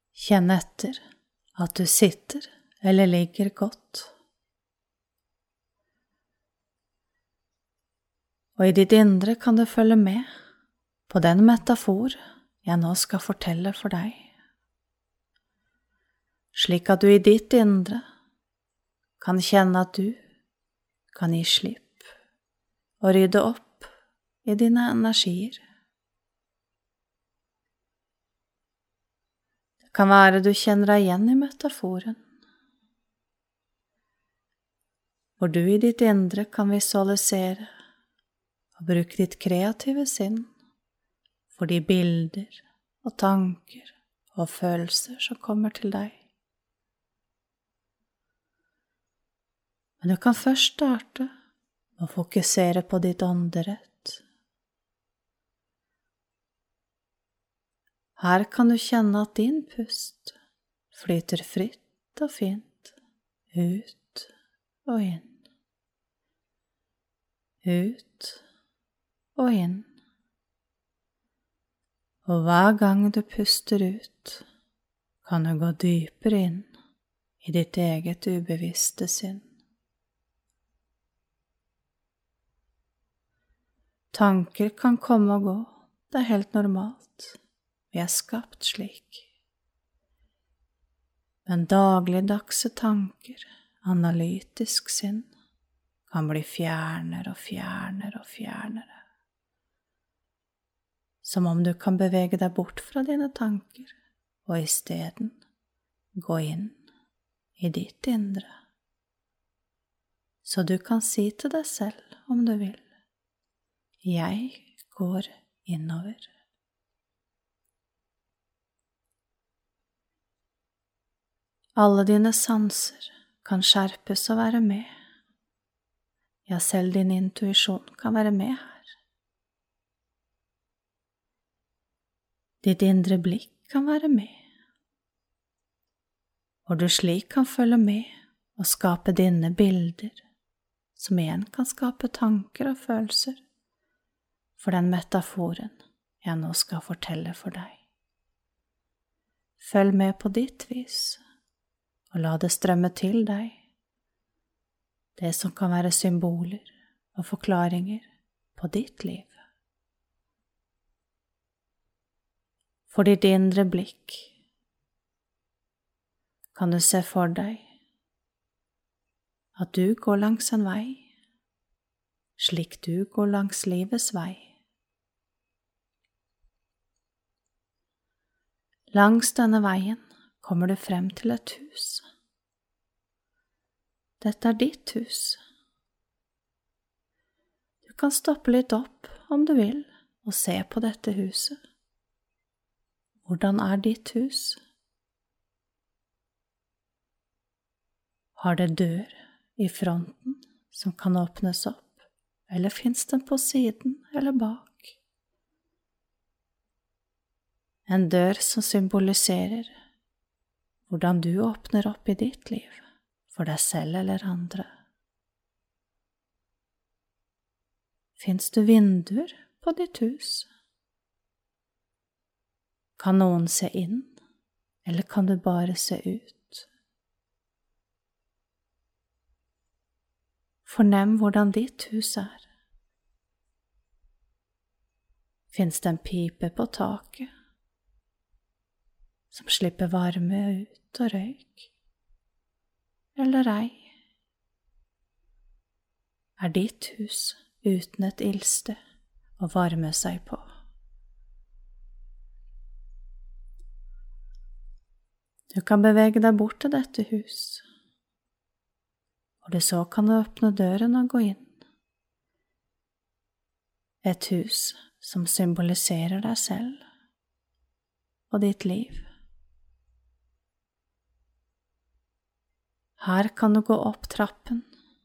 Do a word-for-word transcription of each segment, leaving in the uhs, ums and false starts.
Kjenn etter at du sitter eller ligger godt. Og i ditt indre kan du følge med på den metafor jeg nå skal fortelle for deg, slik at du i ditt indre kan kjenne at du kan gi slipp og rydde opp i dine energier. Det kan være du kjenner deg igjen i metaforen, hvor du i ditt indre kan visualisere og bruke ditt kreative sinn for de bilder og tanker og følelser som kommer til deg. Men du kan først starte med å fokusere på ditt ånderett. Her kan du kjenne at din pust flyter fritt og fint ut og inn, ut og inn. Og hver gang du puster ut, kan du gå dypere inn i ditt eget ubevisste sinn. Tanker kan komme og gå, det er helt normalt, vi er skapt slik. Men dagligdagse tanker, analytisk sinn, kan bli fjernere og fjernere og fjernere. Som om du kan bevege deg bort fra dine tanker, og i stedet gå inn i ditt indre. Så du kan si til deg selv om du vil, jeg går innover. Alle dine sanser kan skjerpes og være med. Ja, selv din intuisjon kan være med her. Ditt indre blikk kan være med, og du slik kan følge med og skape dine bilder, som igjen kan skape tanker og følelser for den metaforen jeg nå skal fortelle for deg. Følg med på ditt vis, og la det strømme til deg, det som kan være symboler og forklaringer på ditt liv. For ditt indre blikk kan du se for deg at du går langs en vei, slik du går langs livets vei. Langs denne veien kommer du frem til et hus. Dette er ditt hus. Du kan stoppe litt opp om du vil og se på dette huset. Hvordan er ditt hus? Har det dør i fronten som kan åpnes opp, eller finnes den på siden eller bak? En dør som symboliserer hvordan du åpner opp i ditt liv, for deg selv eller andre. Finnes det vinduer på ditt hus? Kan noen se inn, eller kan du bare se ut? Fornem hvordan ditt hus er. Finnes det en pipe på taket, som slipper varme ut og røyk? Eller ei? Er ditt hus uten et ildsted å varme seg på? Du kan bevege deg bort til dette hus, og du så kan du åpne døren og gå inn. Et hus som symboliserer deg selv og ditt liv. Her kan du gå opp trappen,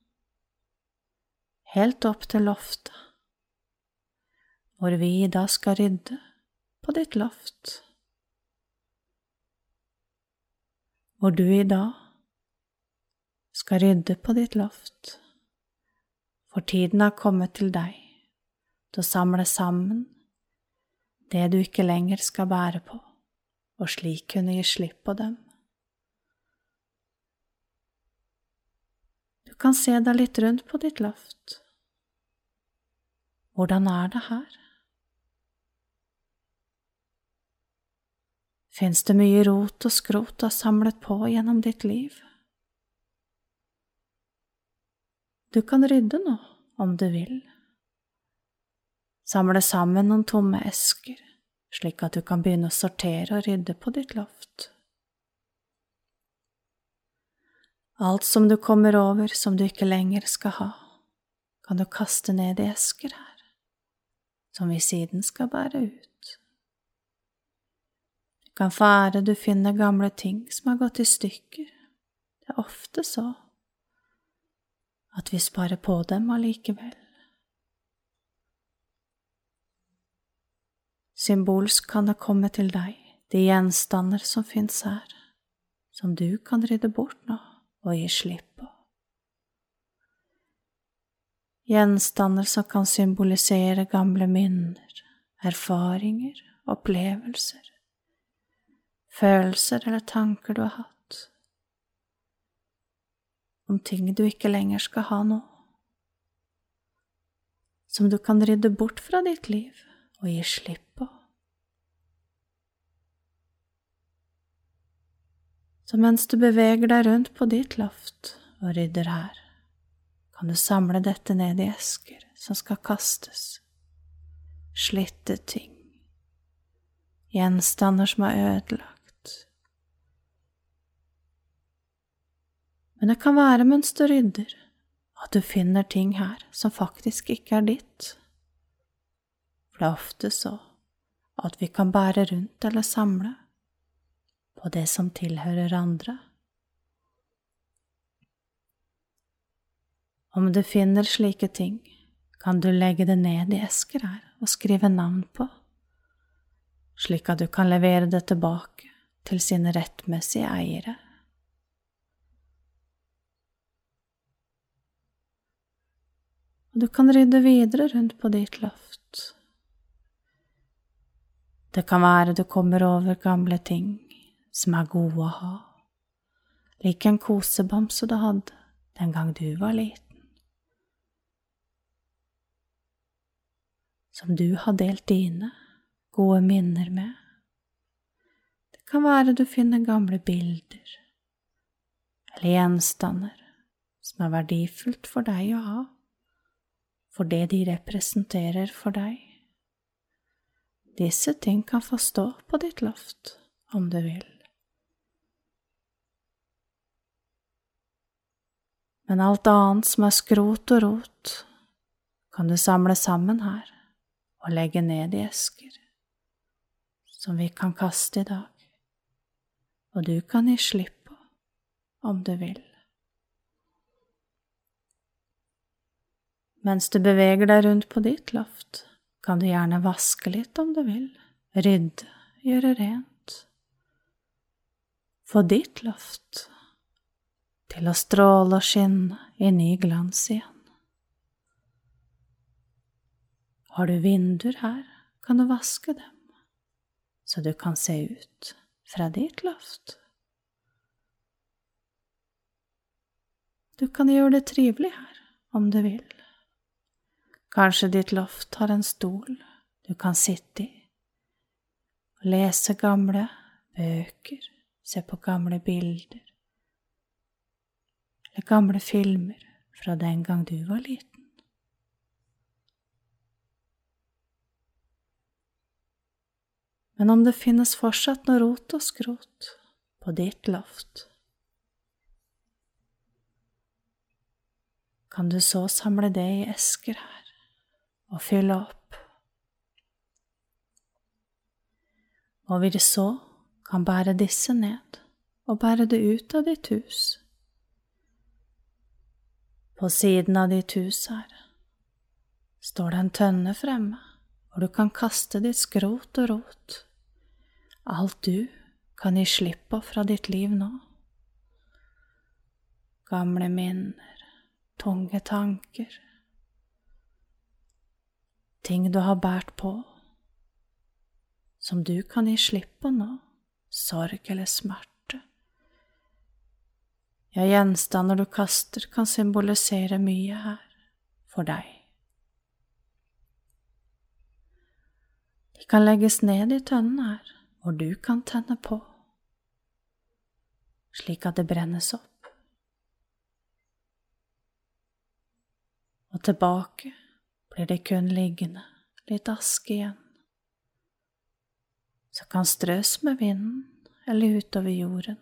helt opp til loftet, hvor vi da skal rydde på ditt loft. Hvor du i dag skal rydde på ditt loft, for tiden har kommet til deg til å samle sammen det du ikke lenger skal bære på, og slik kunne gi slipp på dem. Du kan se deg litt rundt på ditt loft. Hvordan er det her? Finnes det mye rot og skrot du har samlet på gjennom ditt liv? Du kan rydde nå, om du vil. Samle sammen noen tomme esker, slik at du kan begynne å sortere og rydde på ditt loft. Alt som du kommer over som du ikke lenger skal ha, kan du kaste ned i esker her, som vi siden skal bære ut. Det kan være du finner gamle ting som har gått i stykker. Det er ofte så at vi sparer på dem allikevel. Symbolsk kan det komme til deg, de gjenstander som finnes her, som du kan rydde bort nå og gi slipp på. Gjenstander som kan symbolisere gamle minner, erfaringer, opplevelser, følelser eller tanker du har hatt, om ting du ikke lenger skal ha nå, som du kan rydde bort fra ditt liv og gi slipp på. Så mens du beveger deg rundt på ditt loft og rydder her, kan du samle dette ned i esker som skal kastes. Slitte ting, gjenstander som er ødelagt. Men det kan være mens du rydder, at du finner ting her som faktisk ikke er ditt. For det er ofte så at vi kan bære rundt eller samle på det som tilhører andre. Om du finner slike ting, kan du legge det ned i esker her og skrive navn på, slik at du kan levere det tilbake til sine rettmessige eiere. Og du kan rydde videre rundt på ditt loft. Det kan være du kommer over gamle ting som er gode å ha, lik en kosebamse du hadde den gang du var liten, som du har delt dine gode minner med. Det kan være du finner gamle bilder eller gjenstander som er verdifullt for deg å ha, for det de representerer for deg. Disse ting kan få stå på ditt loft, om du vil. Men alt annet som er skrot og rot, kan du samle sammen her og legge ned i esker, som vi kan kaste i dag, og du kan gi slipp på, om du vil. Mens du beveger deg rundt på ditt loft, kan du gjerne vaske litt om du vil, rydde, gjøre rent. Få ditt loft til å stråle og skinne i ny glans igjen. Har du vinduer her, kan du vaske dem, så du kan se ut fra ditt loft. Du kan gjøre det trivelig her, om du vil. Kanskje ditt loft har en stol du kan sitte i, og lese gamle bøker, se på gamle bilder, eller gamle filmer fra den gang du var liten. Men om det finnes fortsatt noe rot og skrot på ditt loft, kan du så samle det i esker her og fylle opp. Og vi så kan bære disse ned og bære det ut av ditt hus. På siden av ditt hus her står det en tønne fremme, hvor du kan kaste ditt skrot og rot, alt du kan gi slipp på fra ditt liv nå. Gamle minner, tunge tanker, ting du har bært på, som du kan gi slipp på nå, sorg eller smerte. Ja, gjenstander du kaster kan symbolisere mye her for deg. De kan legges ned i tønnen her, hvor du kan tenne på, slik at det brennes opp. Og tilbake blir det kun liggende litt aske igjen, så kan strøs med vinden eller utover jorden,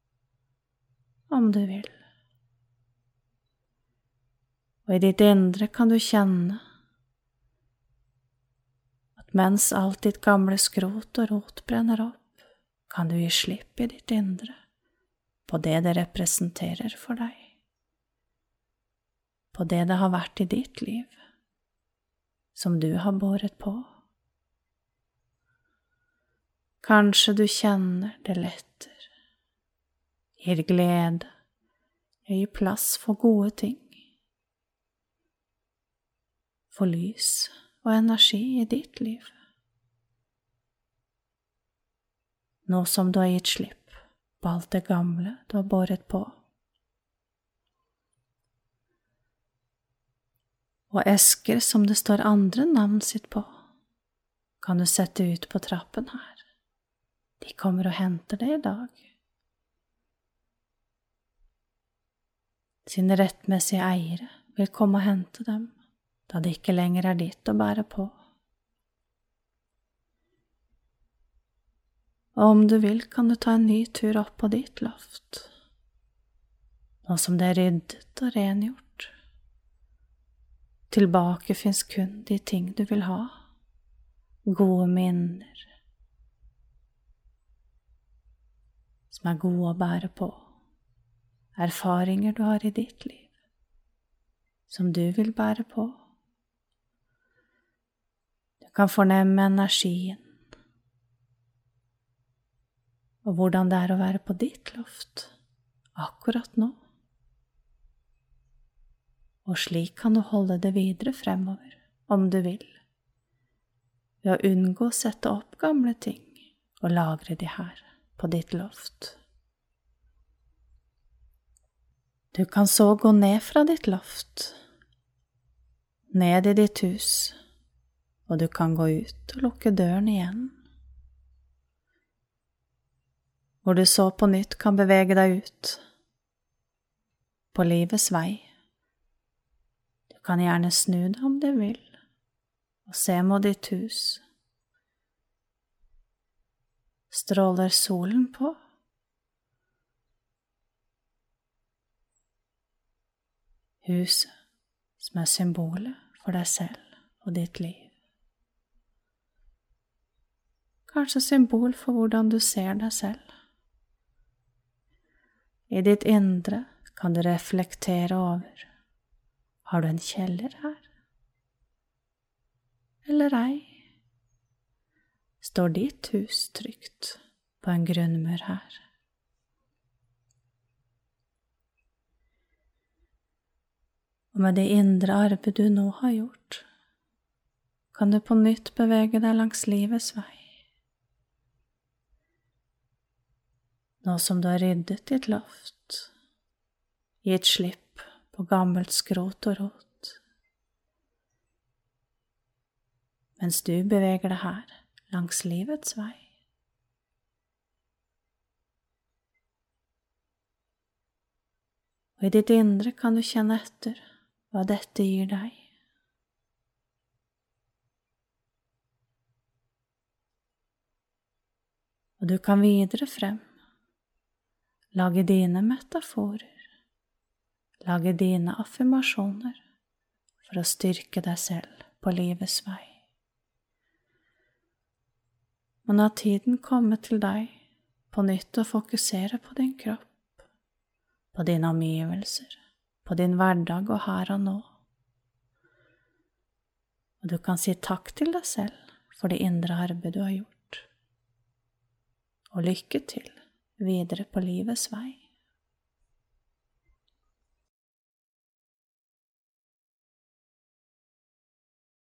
om du vil. Og i ditt indre kan du kjenne at mens alt ditt gamle skrot og rot brenner opp, kan du gi slipp i ditt indre på det det representerer for deg, på det det har vært i ditt liv, som du har båret på. Kanskje du kjenner det letter, gir glede, gir plass for gode ting, for lys og energi i ditt liv. Nå som du har gitt slipp på alt det gamle du har båret på. Og esker som det står andre navn sitt på, kan du sette ut på trappen her. De kommer og henter det i dag. Sine rettmessige eiere vil komme og hente dem, da det ikke lenger er ditt å bære på. Og om du vil, kan du ta en ny tur opp på ditt loft, nå som det er ryddet og rengjort. Tilbake finnes kun de ting du vil ha, gode minner, som er gode å bære på, erfaringer du har i ditt liv, som du vil bære på. Du kan fornemme energien, og hvordan det er å være på ditt loft, akkurat nå. Og slik kan du holde det videre fremover, om du vil, ved å unngå å sette opp gamle ting og lagre de her på ditt loft. Du kan så gå ned fra ditt loft, ned i ditt hus, og du kan gå ut og lukke døren igjen, hvor du så på nytt kan bevege deg ut på livets vei. Du kan gjerne snu deg om du vil, og se mot ditt hus. Stråler solen på? Huset som er symbolet for deg selv og ditt liv. Kanskje symbol for hvordan du ser deg selv. I ditt indre kan du reflektere over, har du en kjeller her? Eller ei? Står ditt hus trygt på en grunnmur her? Og med det indre arbeid du nå har gjort, kan du på nytt bevege deg langs livets vei. Nå som du har ryddet ditt loft, gitt slipp på gammelt skrot og rot, mens du beveger deg her langs livets vei. Og i ditt indre kan du kjenne etter hva dette gir deg. Og du kan videre frem, lage dine metaforer, lage dine affirmasjoner for å styrke deg selv på livets vei. Men har tiden kommet til deg på nytt å fokusere på din kropp, på dine omgivelser, på din hverdag og her og nå. Og du kan si takk til deg selv for det indre arbeid du har gjort. Og lykke til videre på livets vei.